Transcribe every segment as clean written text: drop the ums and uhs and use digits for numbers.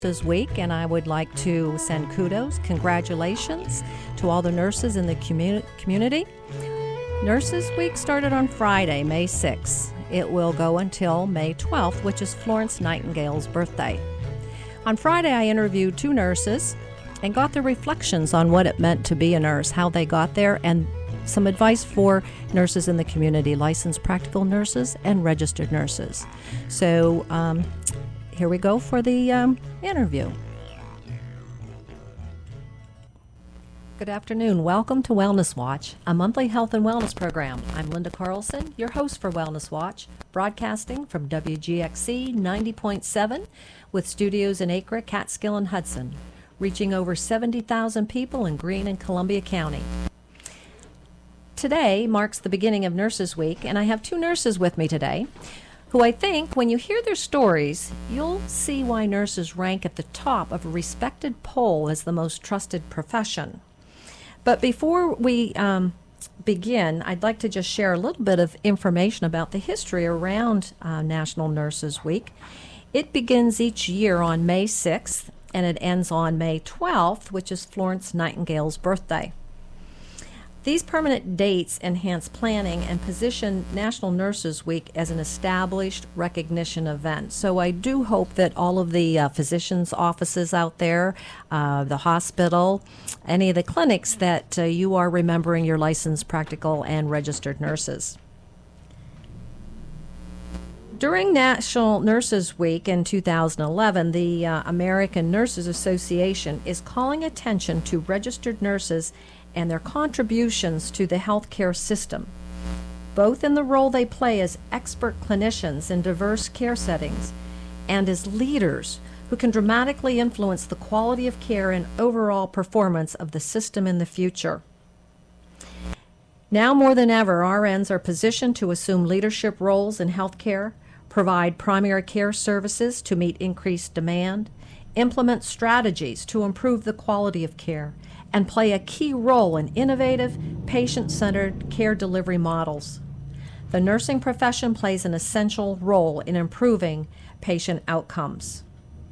Nurses Week, and I would like to send kudos, congratulations to all the nurses in the community. Nurses Week started on Friday, May 6th. It will go until May 12th, which is Florence Nightingale's birthday. On Friday, I interviewed two nurses and got their reflections on what it meant to be a nurse, how they got there, and some advice for nurses in the community, licensed practical nurses and registered nurses. So here we go for the interview. Good afternoon. Welcome to Wellness Watch, a monthly health and wellness program. I'm Linda Carlson, your host for Wellness Watch, broadcasting from WGXC 90.7 with studios in Acre, Catskill, and Hudson, reaching over 70,000 people in Greene and Columbia County. Today marks the beginning of Nurses Week, and I have two nurses with me today who I think, when you hear their stories, you'll see why nurses rank at the top of a respected poll as the most trusted profession. But before we begin, I'd like to just share a little bit of information about the history around National Nurses Week. It begins each year on May 6th, and it ends on May 12th, which is Florence Nightingale's birthday. These permanent dates enhance planning and position National Nurses Week as an established recognition event. So I do hope that all of the physicians' offices out there, the hospital, any of the clinics, that you are remembering your licensed practical and registered nurses. During National Nurses Week in 2011, the American Nurses Association is calling attention to registered nurses and their contributions to the healthcare system, both in the role they play as expert clinicians in diverse care settings and as leaders who can dramatically influence the quality of care and overall performance of the system in the future. Now more than ever, RNs are positioned to assume leadership roles in healthcare, provide primary care services to meet increased demand, implement strategies to improve the quality of care, and play a key role in innovative, patient-centered care delivery models. The nursing profession plays an essential role in improving patient outcomes.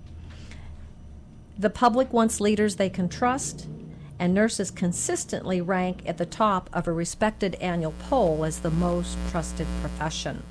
The public wants leaders they can trust, and nurses consistently rank at the top of a respected annual poll as the most trusted profession.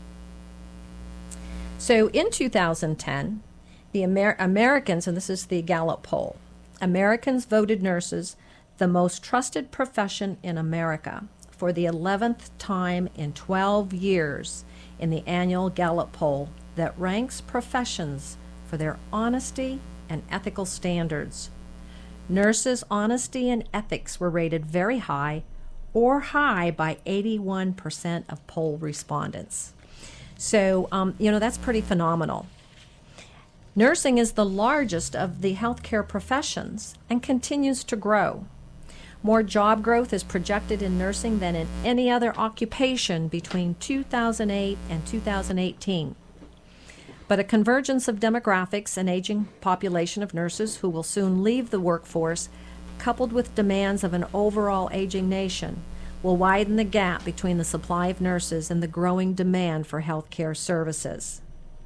So in 2010, the Americans, and this is the Gallup poll, Americans voted nurses the most trusted profession in America for the 11th time in 12 years in the annual Gallup poll that ranks professions for their honesty and ethical standards. Nurses' honesty and ethics were rated very high or high by 81% of poll respondents. So, that's pretty phenomenal. Nursing is the largest of the healthcare professions and continues to grow. More job growth is projected in nursing than in any other occupation between 2008 and 2018. But a convergence of demographics and aging population of nurses who will soon leave the workforce, coupled with demands of an overall aging nation, will widen the gap between the supply of nurses and the growing demand for healthcare services.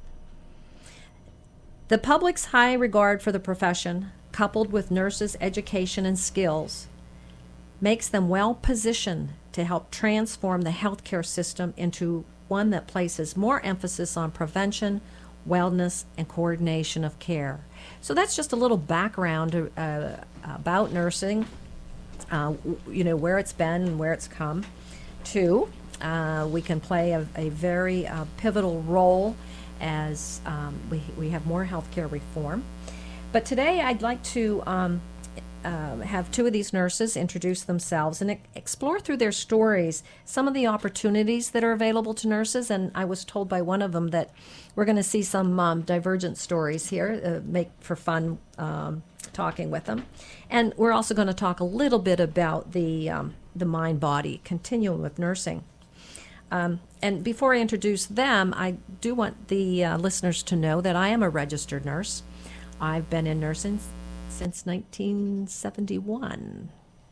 The public's high regard for the profession, coupled with nurses' education and skills, makes them well positioned to help transform the healthcare system into one that places more emphasis on prevention, wellness, and coordination of care. So that's just a little background about nursing, where it's been and where it's come to. We can play a very pivotal role as we have more healthcare reform. But today I'd like to have two of these nurses introduce themselves and explore through their stories some of the opportunities that are available to nurses. And I was told by one of them that we're going to see some divergent stories here, make for fun talking with them. And we're also going to talk a little bit about the mind-body continuum of nursing. And before I introduce them, I do want the listeners to know that I am a registered nurse. I've been in nursing since 1971.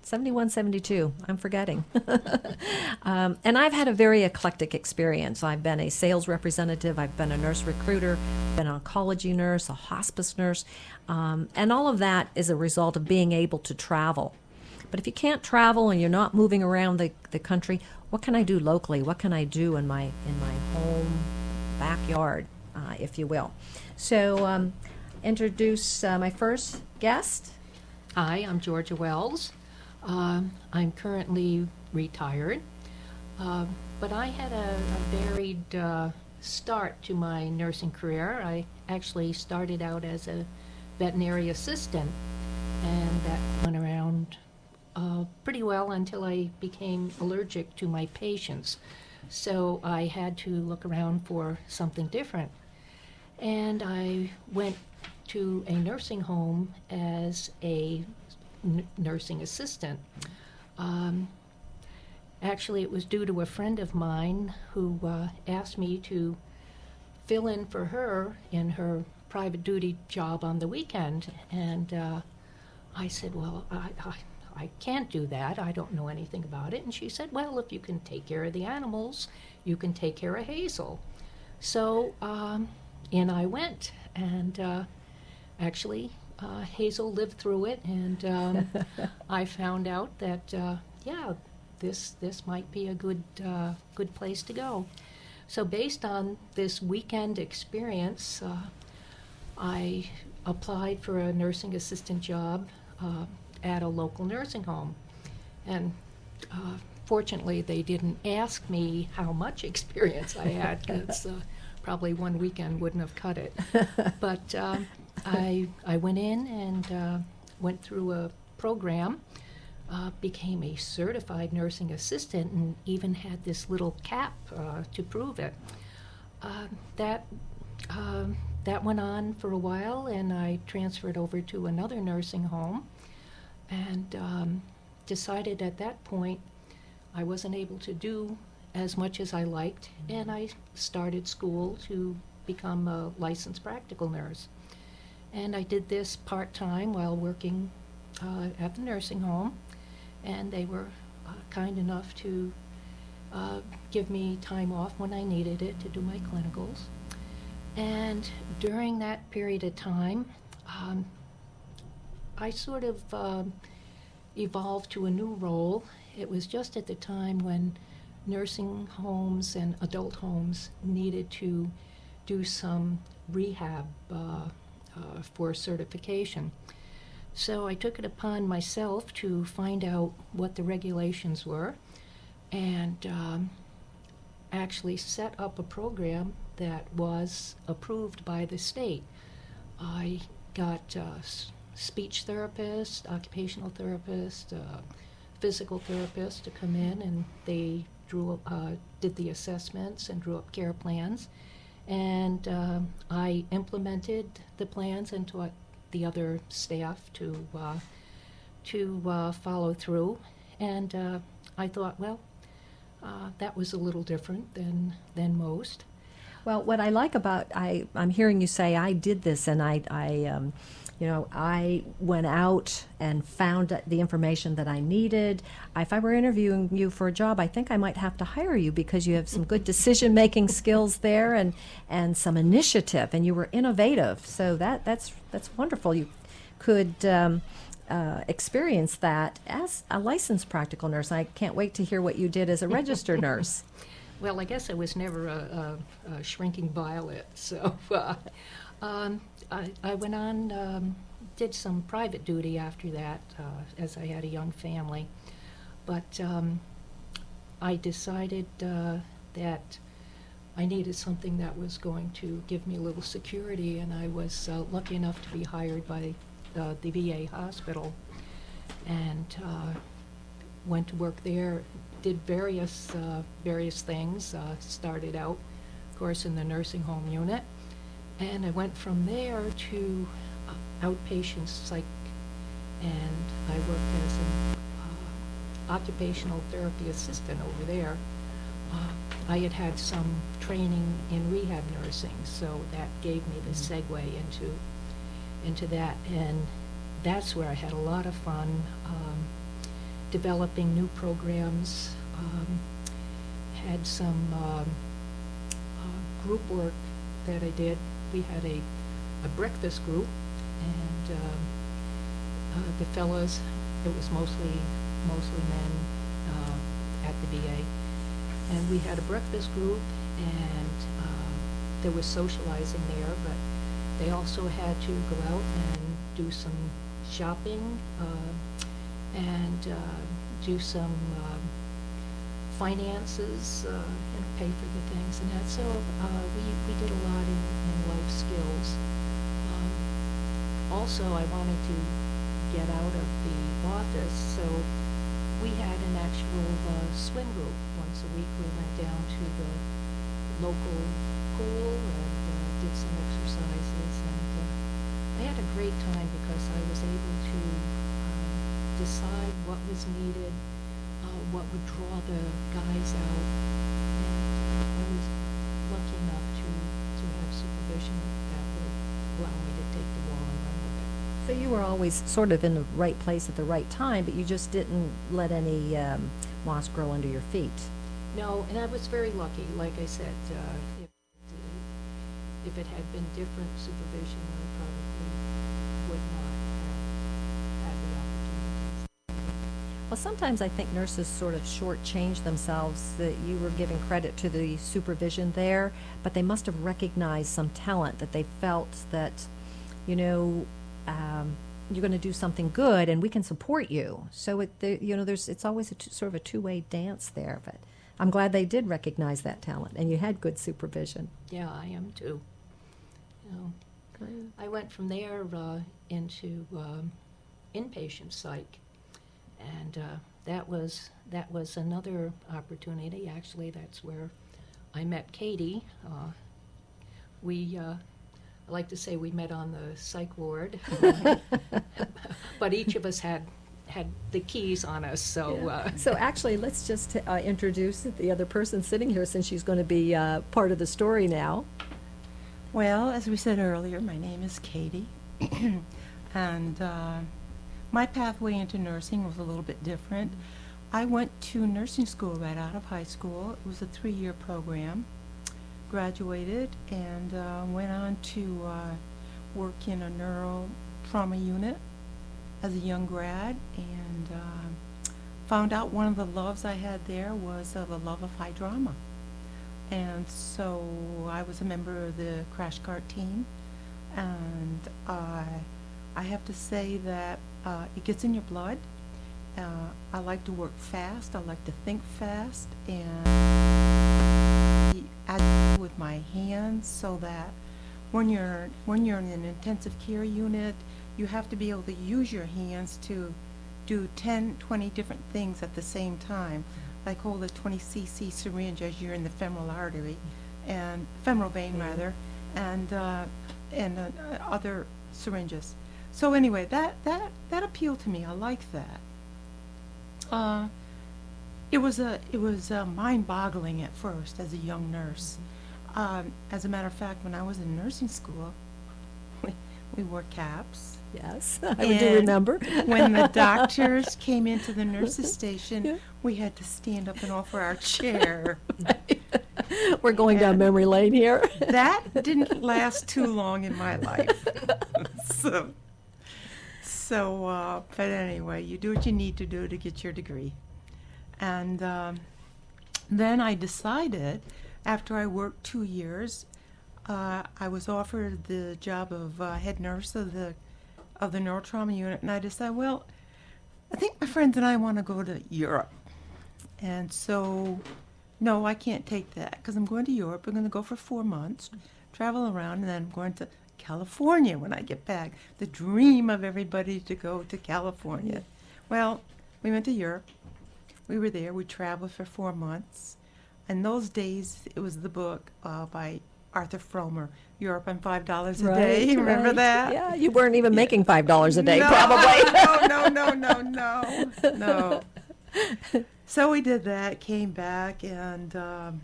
71, 72. I'm forgetting. And I've had a very eclectic experience. I've been a sales representative. I've been a nurse recruiter, been an oncology nurse, a hospice nurse. And all of that is a result of being able to travel. But if you can't travel and you're not moving around the country, what can I do locally? What can I do in my home backyard, if you will? So introduce my first guest. Hi, I'm Georgia Wells. I'm currently retired, but I had a varied start to my nursing career. I actually started out as a veterinary assistant, and that went around pretty well until I became allergic to my patients. So I had to look around for something different. And I went to a nursing home as a nursing assistant. Actually, it was due to a friend of mine who asked me to fill in for her in her private duty job on the weekend. And I said, well, I can't do that. I don't know anything about it. And she said, well, if you can take care of the animals, you can take care of Hazel. So in I went, and actually Hazel lived through it, and I found out that yeah, this might be a good place to go. So based on this weekend experience, I applied for a nursing assistant job at a local nursing home, and fortunately they didn't ask me how much experience I had, because probably one weekend wouldn't have cut it. But I went in and went through a program, became a certified nursing assistant, and even had this little cap to prove it. That went on for a while, and I transferred over to another nursing home, and decided at that point I wasn't able to do as much as I liked, and I started school to become a licensed practical nurse. And I did this part-time while working at the nursing home, and they were kind enough to give me time off when I needed it to do my clinicals. And during that period of time, I sort of evolved to a new role. It was just at the time when nursing homes and adult homes needed to do some rehab for certification. So I took it upon myself to find out what the regulations were, and actually set up a program that was approved by the state. I got speech therapist, occupational therapist, physical therapist to come in, and they did the assessments and drew up care plans. And I implemented the plans and taught the other staff to follow through. And I thought, well, that was a little different than most. Well, what I like about, I'm hearing you say I did this, and I went out and found the information that I needed. If I were interviewing you for a job, I think I might have to hire you, because you have some good decision-making skills there, and some initiative, and you were innovative. So that's wonderful. You could experience that as a licensed practical nurse. I can't wait to hear what you did as a registered nurse. Well, I guess I was never a shrinking violet, so I went on, did some private duty after that, as I had a young family. But I decided that I needed something that was going to give me a little security, and I was lucky enough to be hired by the VA hospital, and went to work there. Did various things. Started out, of course, in the nursing home unit, and I went from there to outpatient psych, and I worked as an occupational therapy assistant over there. I had some training in rehab nursing, so that gave me the segue into that, and that's where I had a lot of fun. developing new programs, had some group work that I did. We had a breakfast group, and the fellows, it was mostly men at the VA, and we had a breakfast group, and there was socializing there, but they also had to go out and do some shopping and do some finances, pay for the things and that. So we did a lot in life skills. Also, I wanted to get out of the office, so we had an actual swim group. Once a week we went down to the local pool and did some exercises, and I had a great time because I was able to decide what was needed, what would draw the guys out, and I was lucky enough to have supervision that would allow me to take the ball and run with it. So you were always sort of in the right place at the right time, but you just didn't let any moss grow under your feet. No, and I was very lucky. Like I said, if it had been different supervision, I probably would not have had the opportunities. Well, sometimes I think nurses sort of shortchange themselves, that you were giving credit to the supervision there, but they must have recognized some talent, that they felt that, you're going to do something good and we can support you. So it's always sort of a two-way dance there, but I'm glad they did recognize that talent and you had good supervision. Yeah, I am too. I went from there into inpatient psych, and that was another opportunity. Actually, that's where I met Katie. I like to say we met on the psych ward, but each of us had the keys on us. So, yeah. So actually, let's just introduce the other person sitting here, since she's going to be part of the story now. Well, as we said earlier, my name is Katie, and my pathway into nursing was a little bit different. I went to nursing school right out of high school. It was a 3-year program. Graduated and went on to work in a neuro trauma unit as a young grad, and found out one of the loves I had there was the love of high drama. And so I was a member of the crash cart team, and I have to say that it gets in your blood. I like to work fast, I like to think fast, and I with my hands, so that when you're in an intensive care unit, you have to be able to use your hands to do 10, 20 different things at the same time, like hold a 20 cc syringe as you're in the femoral artery, and femoral vein rather, and other syringes. So anyway, that appealed to me. I like that. It was mind-boggling at first as a young nurse. As a matter of fact, when I was in nursing school, we wore caps. Yes, I do remember. When the doctors came into the nurses' station, we had to stand up and offer our chair. We're going down memory lane here. That didn't last too long in my life. But anyway, you do what you need to do to get your degree. And then I decided, after I worked 2 years, I was offered the job of head nurse of the neurotrauma unit, and I decided, well, I think my friends and I want to go to Europe. And so, no, I can't take that, because I'm going to Europe. I'm going to go for 4 months, travel around, and then I'm going to California when I get back. The dream of everybody to go to California. Well, we went to Europe. We were there. We traveled for 4 months. In those days, it was the book by Arthur Fromer, Europe on $5 a day. Remember that? Yeah, you weren't even making $5 a day, probably. No. So we did that, came back, and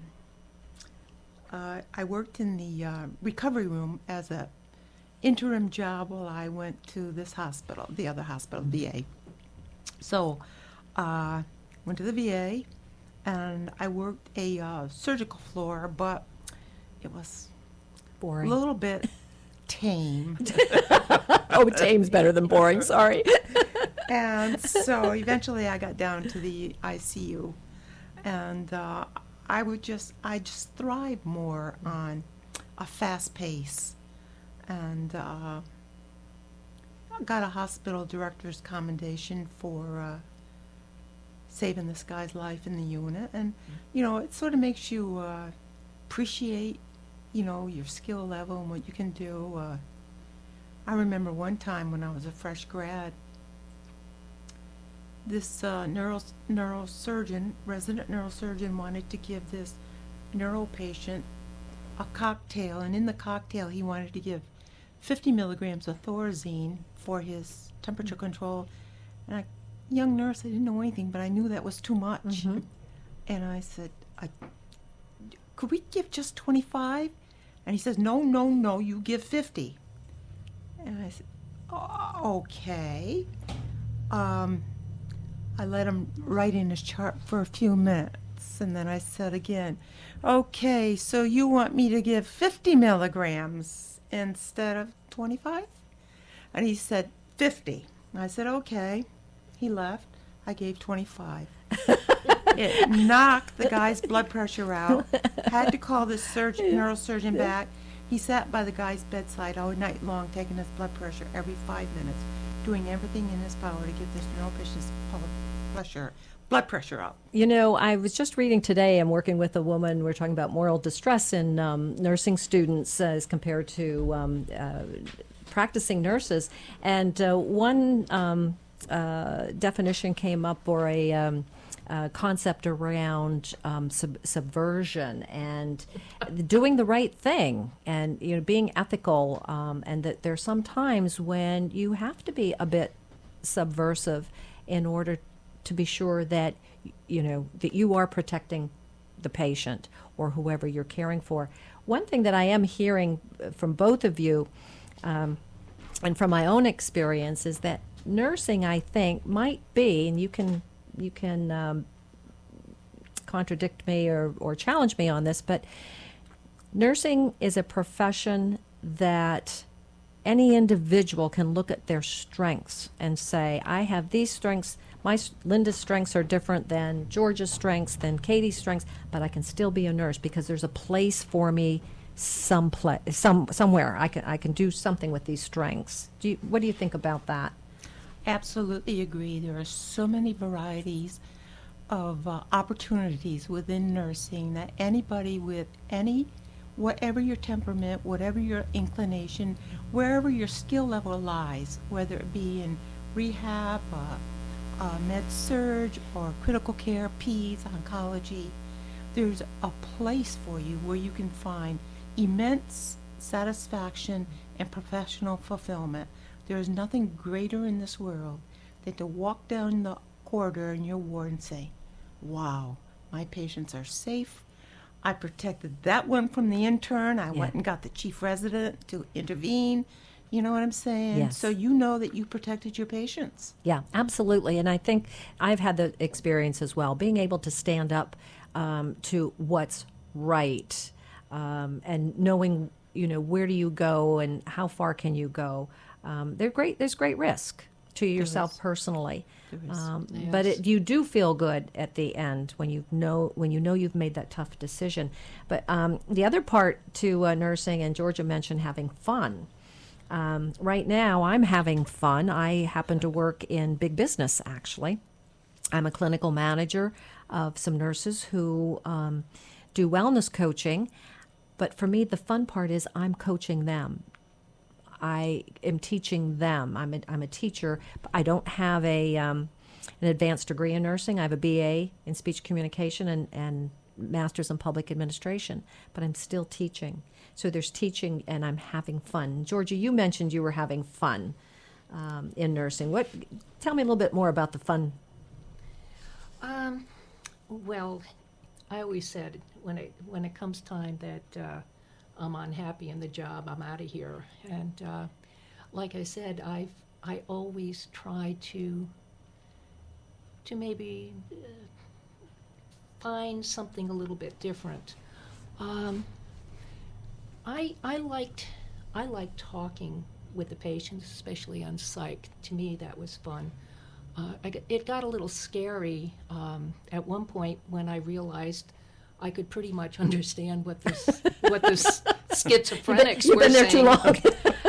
I worked in the recovery room as a interim job while I went to this hospital, the other hospital, VA. So went to the VA, and I worked a surgical floor, but it was a Boring. little bit tame. Oh, tame's better than boring. Sorry. And so eventually I got down to the ICU, and I just thrive more on a fast pace, and I got a hospital director's commendation for saving this guy's life in the unit, and it sort of makes you appreciate your skill level and what you can do. I remember one time when I was a fresh grad, this neurosurgeon, resident neurosurgeon, wanted to give this neuro patient a cocktail, and in the cocktail he wanted to give 50 milligrams of Thorazine for his temperature control. And young nurse, I didn't know anything, but I knew that was too much. Mm-hmm. And I said, could we give just 25? And he says, no, you give 50. And I said, okay. I let him write in his chart for a few minutes, and then I said again, okay, so you want me to give 50 milligrams instead of 25? And he said, 50. I said, okay. He left. I gave 25. It knocked the guy's blood pressure out. Had to call the neurosurgeon back. He sat by the guy's bedside all night long, taking his blood pressure every 5 minutes, doing everything in his power to get this neuro patient's blood pressure up. I was just reading today, I'm working with a woman, we're talking about moral distress in nursing students as compared to practicing nurses. And one definition came up, or a concept around subversion and doing the right thing, and being ethical, and that there's some times when you have to be a bit subversive in order to be sure that that you are protecting the patient or whoever you're caring for. One thing that I am hearing from both of you, and from my own experience, is that nursing, I think, might be, and you can contradict me or challenge me on this, but nursing is a profession that any individual can look at their strengths and say, I have these strengths. Linda's strengths are different than George's strengths, than Katie's strengths, but I can still be a nurse because there's a place for me somewhere. I can do something with these strengths. What do you think about that? Absolutely agree. There are so many varieties of opportunities within nursing that anybody with whatever your temperament, whatever your inclination, wherever your skill level lies, whether it be in rehab, med-surg, or critical care, peds, oncology, there's a place for you where you can find immense satisfaction and professional fulfillment. There is nothing greater in this world than to walk down the corridor in your ward and say, wow, my patients are safe. I protected that one from the intern. I went and got the chief resident to intervene. You know what I'm saying? Yes. So you know that you protected your patients. Yeah, absolutely. And I think I've had the experience as well, being able to stand up to what's right, and knowing, where do you go and how far can you go. There's great risk to yourself personally. Yes. But you do feel good at the end when you know you've made that tough decision. But the other part to nursing, and Georgia mentioned having fun. Right now, I'm having fun. I happen to work in big business, actually. I'm a clinical manager of some nurses who do wellness coaching. But for me, the fun part is I'm coaching them. I am teaching them. I'm a teacher. I don't have an advanced degree in nursing. I have a BA in speech communication and master's in public administration, but I'm still teaching. So there's teaching, and I'm having fun. Georgia, you mentioned you were having fun in nursing. Tell me a little bit more about the fun. Well, I always said when it comes time that I'm unhappy in the job, I'm out of here. And like I said, I always try to maybe find something a little bit different. I liked talking with the patients, especially on psych. To me, that was fun. It got a little scary at one point when I realized I could pretty much understand what the schizophrenics You've were been there saying. too long.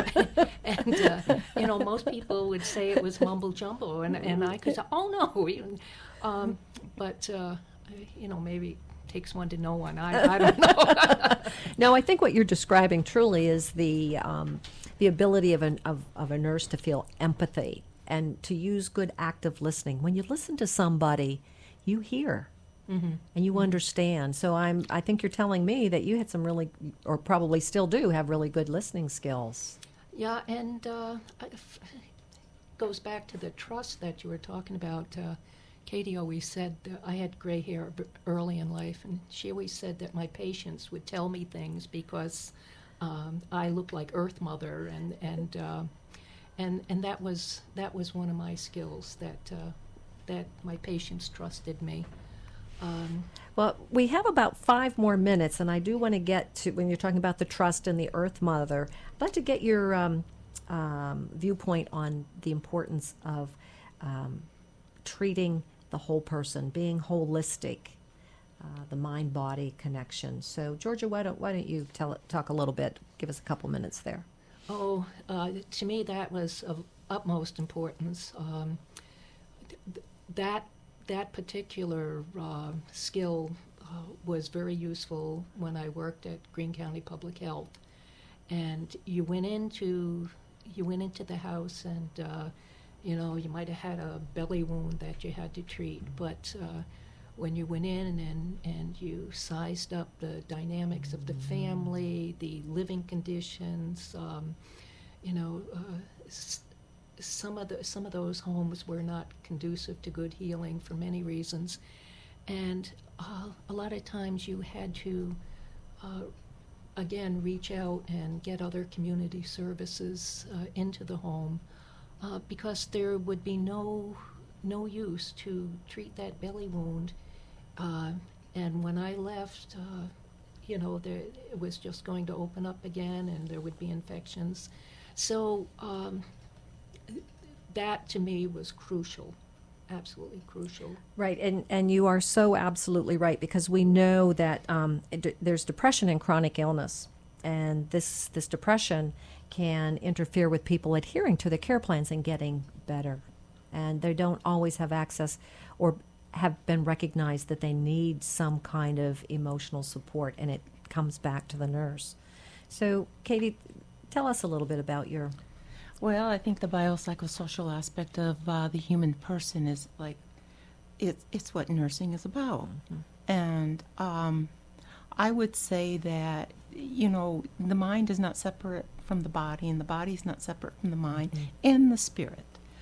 And most people would say it was mumble jumbo, and I could say, "Oh no," but maybe it takes one to know one. I don't know. No, I think what you're describing truly is the ability of a nurse to feel empathy and to use good active listening. When you listen to somebody, you hear. Mm-hmm. And you understand. So I think you're telling me that you had some really, or probably still do, have really good listening skills. Yeah, and goes back to the trust that you were talking about. Katie always said I had gray hair early in life, and she always said that my patients would tell me things because I looked like Earth Mother, and that was one of my skills, that my patients trusted me. Well, we have about 5 more minutes, and I do want to get to, when you're talking about the trust and the Earth Mother, I'd like to get your viewpoint on the importance of treating the whole person, being holistic, the mind-body connection. So, Georgia, why don't you talk a little bit? Give us a couple minutes there. Oh, to me, that was of utmost importance. That particular skill was very useful when I worked at Greene County Public Health, and you went into the house, and you might have had a belly wound that you had to treat, but when you went in and you sized up the dynamics of the family, the living conditions, some of those homes were not conducive to good healing for many reasons, and a lot of times you had to again reach out and get other community services into the home because there would be no use to treat that belly wound, and when I left, it was just going to open up again, and there would be infections. So that to me was crucial, absolutely crucial. Right, and you are so absolutely right, because we know that there's depression and chronic illness, and this depression can interfere with people adhering to the care plans and getting better, and they don't always have access or have been recognized that they need some kind of emotional support, and it comes back to the nurse. So, Katie, tell us a little bit about your... Well, I think the biopsychosocial aspect of the human person is like, it's what nursing is about. Mm-hmm. And I would say that, the mind is not separate from the body, and the body is not separate from the mind, mm-hmm. and the spirit.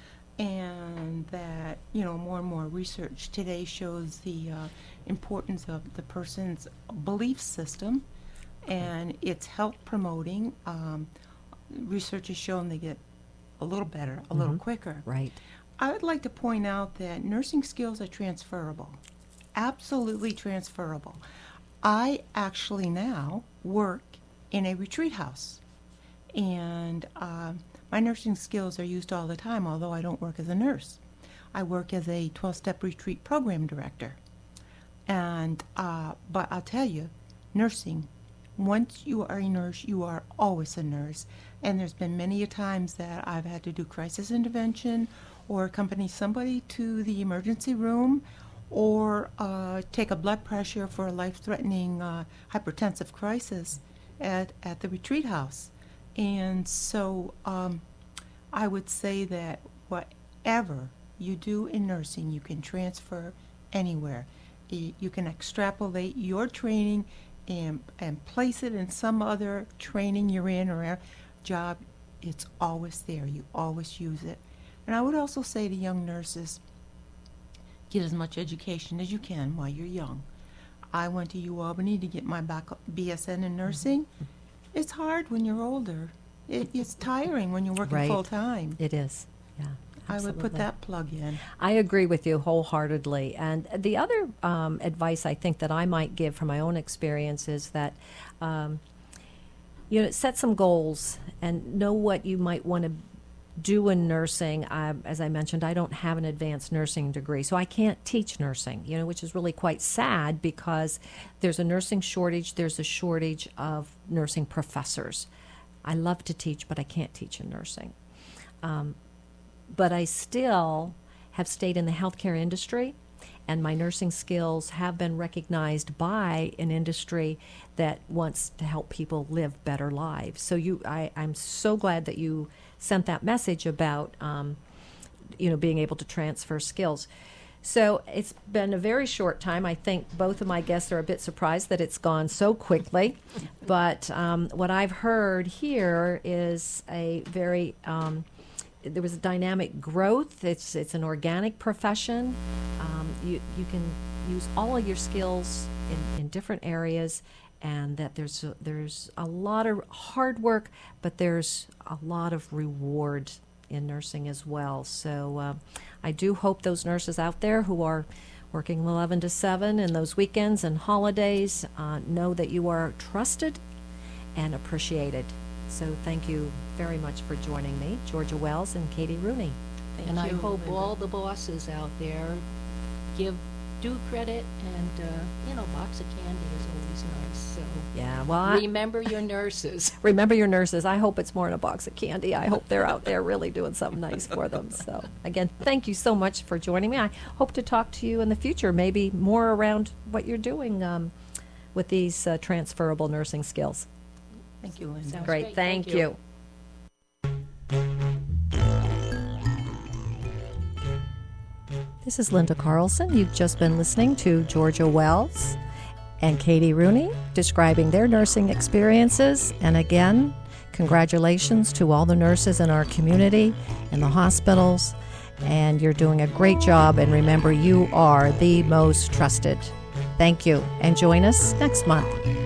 And that, more and more research today shows the importance of the person's belief system, and it's health promoting. Research has shown they get a little better, a little quicker. Right. I would like to point out that nursing skills are transferable, absolutely transferable. I actually now work in a retreat house, and my nursing skills are used all the time, although I don't work as a nurse. I work as a 12-step retreat program director. And but I'll tell you, nursing, once you are a nurse, you are always a nurse. And there's been many a times that I've had to do crisis intervention or accompany somebody to the emergency room or take a blood pressure for a life-threatening hypertensive crisis at the retreat house. And so I would say that whatever you do in nursing, you can transfer anywhere. You can extrapolate your training and place it in some other training you're in or a job. It's always there. You always use it. And I would also say to young nurses, get as much education as you can while you're young. I went to UAlbany to get my BSN in nursing. Mm-hmm. It's hard when you're older. It's tiring when you're working right. full time. It is, yeah, I would put Absolutely. that plug in. I agree with you wholeheartedly. And the other advice I think that I might give from my own experience is that, set some goals and know what you might want to do in nursing. As I mentioned, I don't have an advanced nursing degree, so I can't teach nursing, which is really quite sad because there's a nursing shortage. There's a shortage of nursing professors. I love to teach, but I can't teach in nursing. But I still have stayed in the healthcare industry, and my nursing skills have been recognized by an industry that wants to help people live better lives. So I'm so glad that you sent that message about, being able to transfer skills. So it's been a very short time. I think both of my guests are a bit surprised that it's gone so quickly. But what I've heard here is a very there was a dynamic growth. It's an organic profession. You can use all of your skills in different areas, and that there's a lot of hard work, but there's a lot of reward in nursing as well. So I do hope those nurses out there who are working 11 to 7 and those weekends and holidays know that you are trusted and appreciated. So thank you very much for joining me, Georgia Wells and Katie Rooney. Thank And I you, hope Linda. all the bosses out there give due credit, and box of candy is always nice. So Yeah, well, remember your nurses. remember your nurses. I hope it's more in a box of candy. I hope they're out there really doing something nice for them. So, again, thank you so much for joining me. I hope to talk to you in the future, maybe more around what you're doing with these transferable nursing skills. Thank you, Linda. Sounds Great, thank you. This is Linda Carlson. You've just been listening to Georgia Wells and Katie Rooney describing their nursing experiences. And again, congratulations to all the nurses in our community, in the hospitals. And you're doing a great job. And remember, you are the most trusted. Thank you. And join us next month.